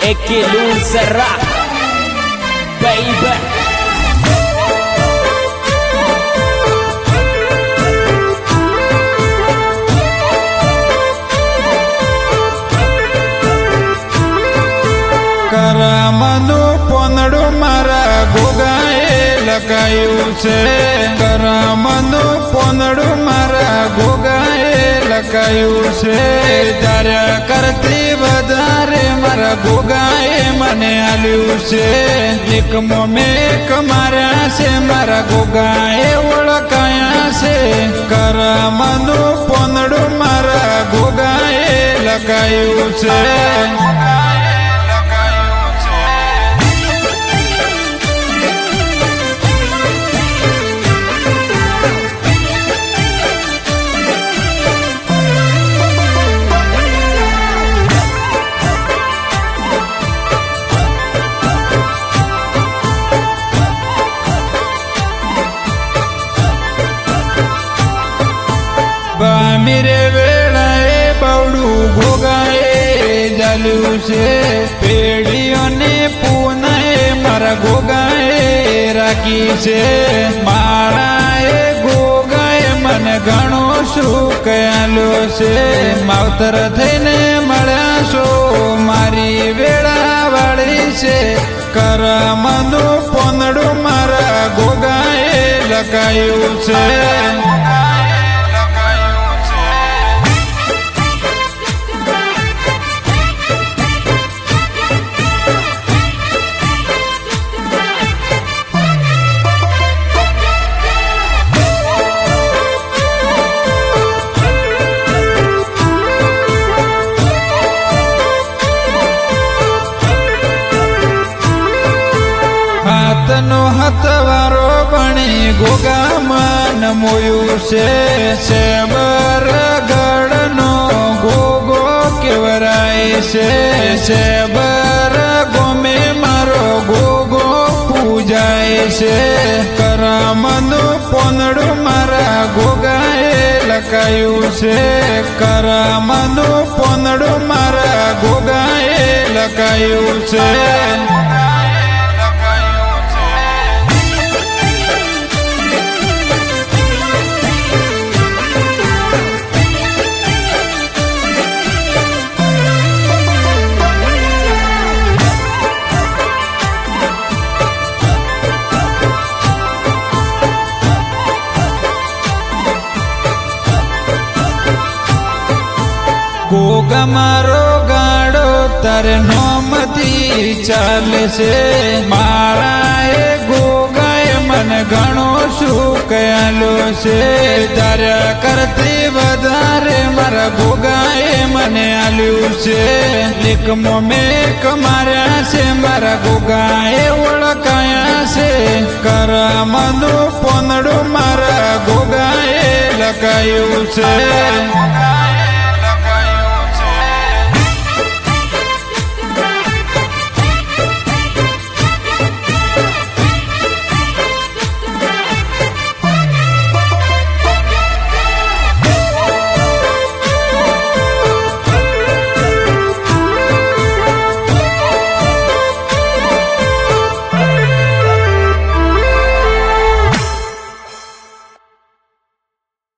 Ekilun Serra, baby. કરામનું પોનડું મારા ગોગાએ લખાયું છે. કરામનું પોનડું મારા ગોગાએ લખાયું છે. તારા કરતી વધારે મારા ગોગાએ મને આલ્યું છે. એકમો મેક માર્યા છે મારા ગોગાએ ઓળખાયા છે. કરામનું પોનડું મારા ગોગાએ લખાયું છે. બામીરે વેળાએ બવડું ગોગાએ જાલ્યું છે. પેઢીઓને પૂનાએ મારા ગોગાએ રાખી છે. મારાએ ગોગાએ મને ઘણો સુખ આલ્યો છે. માવતર થઈને મળ્યા છો મારી વેળા વાળી છે. કરમનું પોનડું મારા ગોગાએ લખાયું છે. હાથનો હથવારો બની ગોગામાં નમોયું છે. શેબર ગઢનો ગોગો કેવરાય છે. શેબર ગોમે મારો ગોગો પૂજાય છે. કરમનું પોનડું મારા ગોગાએ લખાયું છે. કરમનું પોનડું મારા ગોગાએ લખાયું છે. ગોગા મારો ગાડો તારે નોમથી ચાલે છે. મારાએ ગોગાએ મને ઘણો સુખ આલ્યો છે. તારા કરતી વધારે મારા ગોગાએ મને આલ્યું છે. એકમો મેક માર્યા છે મારા ગોગાએ ઓળખાયા છે. કરમનું પોનડું મારા ગોગાએ લખાયું છે.